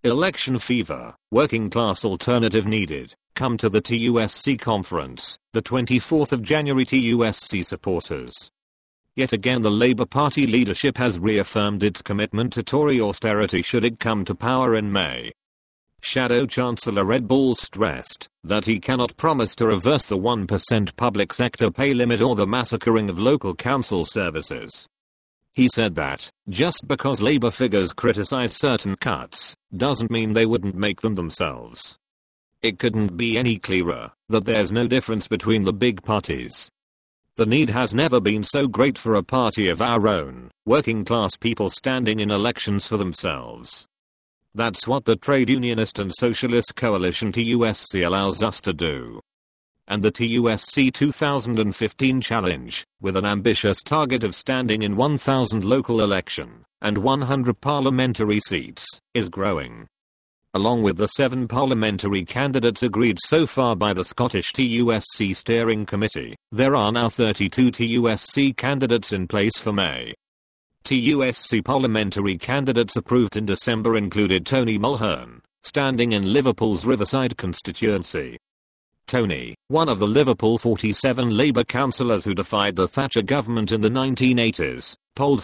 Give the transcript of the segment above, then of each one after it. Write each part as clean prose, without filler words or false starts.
Election fever, working class alternative needed. Come to the TUSC conference, the 24th of January. TUSC supporters. Yet again the Labour Party leadership has reaffirmed its commitment to Tory austerity should it come to power in May. Shadow Chancellor Ed Balls stressed that he cannot promise to reverse the 1% public sector pay limit or the massacring of local council services. He said that, just because Labour figures criticise certain cuts, doesn't mean they wouldn't make them themselves. It couldn't be any clearer that there's no difference between the big parties. The need has never been so great for a party of our own, working class people standing in elections for themselves. That's what the Trade Unionist and Socialist Coalition TUSC allows us to do. And the TUSC 2015 challenge, with an ambitious target of standing in 1,000 local election and 100 parliamentary seats, is growing. Along with the 7 parliamentary candidates agreed so far by the Scottish TUSC Steering Committee, there are now 32 TUSC candidates in place for May. TUSC parliamentary candidates approved in December included Tony Mulhern, standing in Liverpool's Riverside constituency. Tony, one of the Liverpool 47 Labour councillors who defied the Thatcher government in the 1980s, polled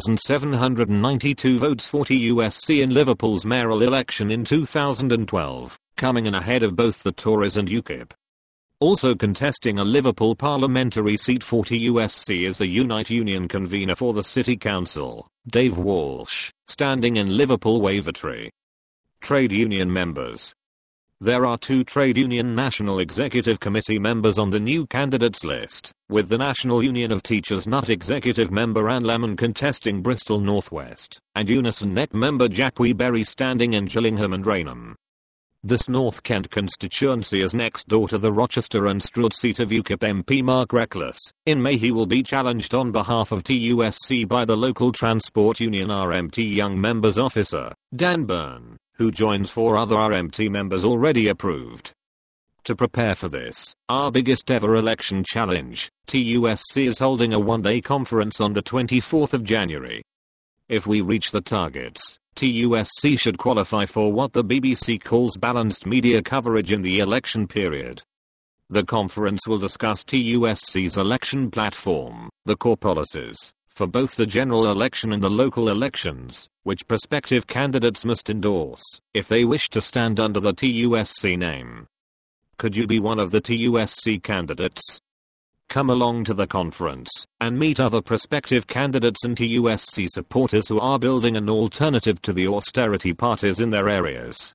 4,792 votes for TUSC in Liverpool's mayoral election in 2012, coming in ahead of both the Tories and UKIP. Also contesting a Liverpool parliamentary seat for TUSC is the Unite Union convener for the City Council, Dave Walsh, standing in Liverpool Wavertree. Trade union members. There are 2 Trade Union National Executive Committee members on the new candidates list, with the National Union of Teachers NUT Executive member Anne Lemon contesting Bristol North West, and Unison NET member Jacqui Berry standing in Gillingham and Rainham. This North Kent constituency is next door to the Rochester and Stroud seat of UKIP MP Mark Reckless. In May he will be challenged on behalf of TUSC by the local Transport Union RMT Young Members Officer, Dan Byrne, who joins 4 other RMT members already approved. To prepare for this, our biggest ever election challenge, TUSC is holding a 1-day conference on the 24th of January. If we reach the targets, TUSC should qualify for what the BBC calls balanced media coverage in the election period. The conference will discuss TUSC's election platform, the core policies, for both the general election and the local elections, which prospective candidates must endorse, if they wish to stand under the TUSC name. Could you be one of the TUSC candidates? Come along to the conference, and meet other prospective candidates and TUSC supporters who are building an alternative to the austerity parties in their areas.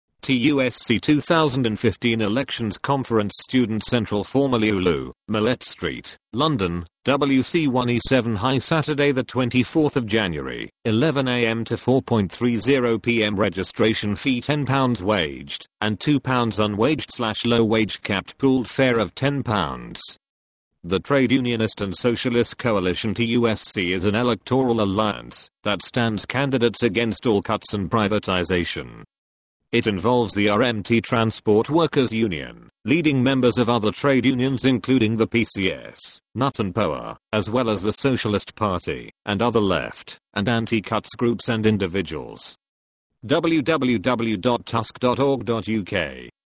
TUSC 2015 Elections Conference Student Central formerly ULU, Millett Street, London, WC1E7 High Saturday the 24th of January, 11 am to 4:30 pm registration fee £10 waged, and £2 unwaged/low wage capped pooled fare of £10. The Trade Unionist and Socialist Coalition TUSC is an electoral alliance that stands candidates against all cuts and privatization. It involves the RMT Transport Workers Union, leading members of other trade unions including the PCS, NUT and POA, as well as the Socialist Party, and other left and anti-cuts groups and individuals. www.tusk.org.uk